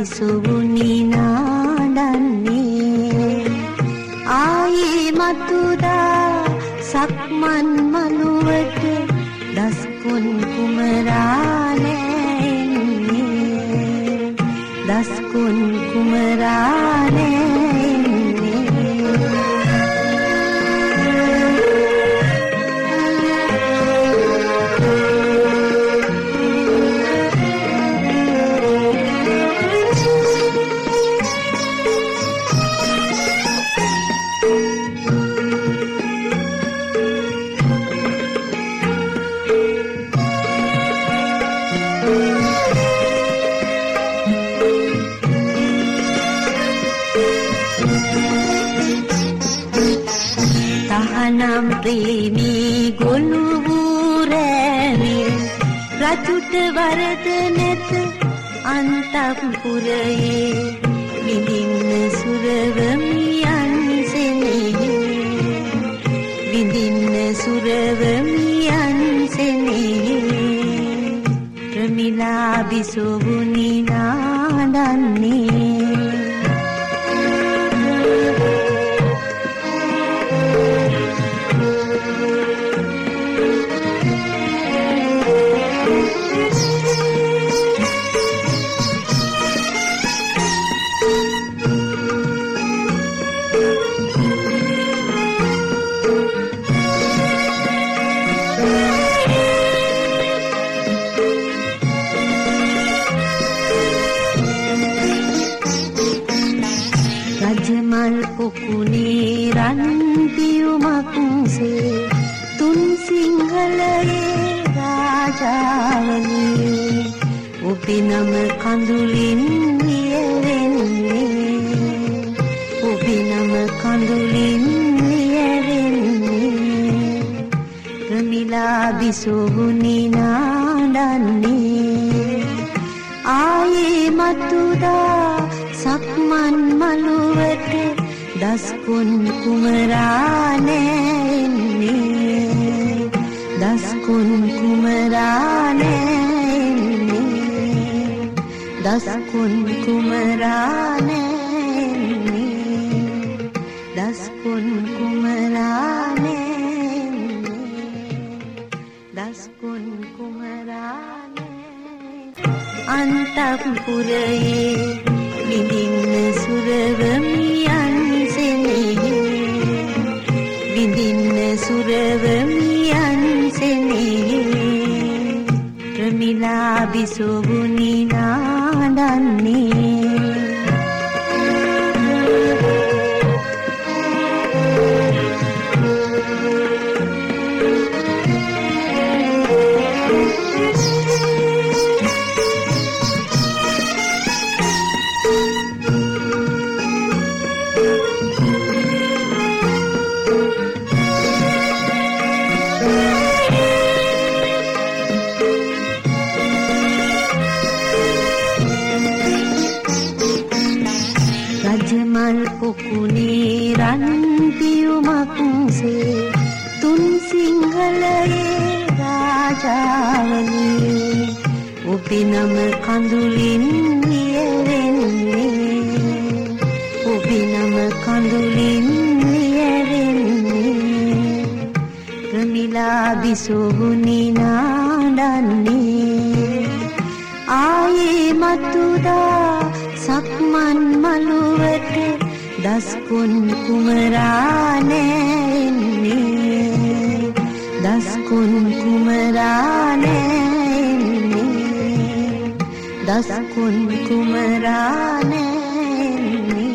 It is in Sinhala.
බිසුවුනි නාඩන්නේ ආයේ මතුදා සක්මන් මනුවට දස්කොන් කුමරානේ දස්කොන් කුමරානේ තහනම් ප්‍රේමී ගොළුවූරෑමි රජුට වරද නැත අන්තපුරයේ විඳින්න සුරවමියන් සෙනෙහි විඳින්න සුරවමියන් සෙනෙහි ප්‍රමිලා බිසුවුනි නාඩන්නේ රජමල් පොකුණේ රන් පියුමක්සේ තුන් සිංහලයේ රාජාවනි ඔබේ නම කඳුලින් ලියවෙන්නේ ඔබේ නම කඳුලින් ලියවෙන්නේ ප්‍රමිලා බිසුවුනි නාඩන්නේ ආයේ මතුදා සක්මන් මළුවට දස්කොන් කුමරානේ දස්කොන් කුමරානේ දස්කොන් කුමරානේ දස්කොන් කුමරානේ දස්කොන් කුමරානේ අන්තපුරයේ විඳින්න සුරවමියන් සෙනෙහි විඳින්න සුරවමියන් සෙනෙහි ප්‍රමිලා බිසුවුනි නාඩන්නේ රජමල් පොකුණේ රන් පියුමක්සේ තුන් සිංහලයේ රාජාවනි ඔබේ නම කඳුලින් ලියවෙන්නේ ඔබේ නම කඳුලින් ලියවෙන්නේ ප්‍රමිලා බිසුවුනි නාඩන්නේ ආයේ මතුදා සක්මන් මළුවට දස්කොන් කුමරානේ දස්කොන් කුමරානේ දස්කොන් කුමරානේ